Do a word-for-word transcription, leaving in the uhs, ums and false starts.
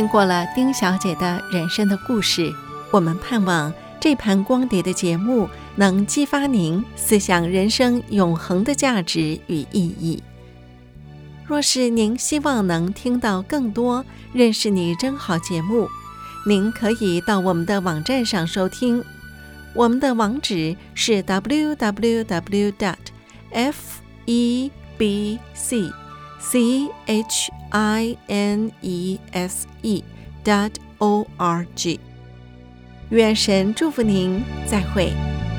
听过了丁小姐的人生的故事，我们盼望这盘光碟的节目能激发您思想人生永恒的价值与意义。若是您希望能听到更多认识你真好节目，您可以到我们的网站上收听，我们的网址是 double-u double-u double-u dot f e b c c h i n e s e dot org。愿神祝福您，再会。